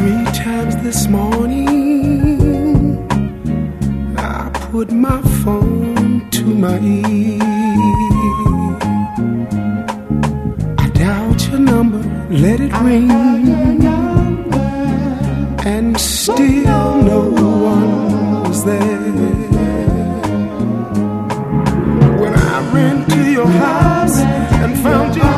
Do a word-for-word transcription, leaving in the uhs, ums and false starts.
Three times this morning I put my phone to my ear. I dialed your number, let it ring, and still no one was there. When I ran to your house and found you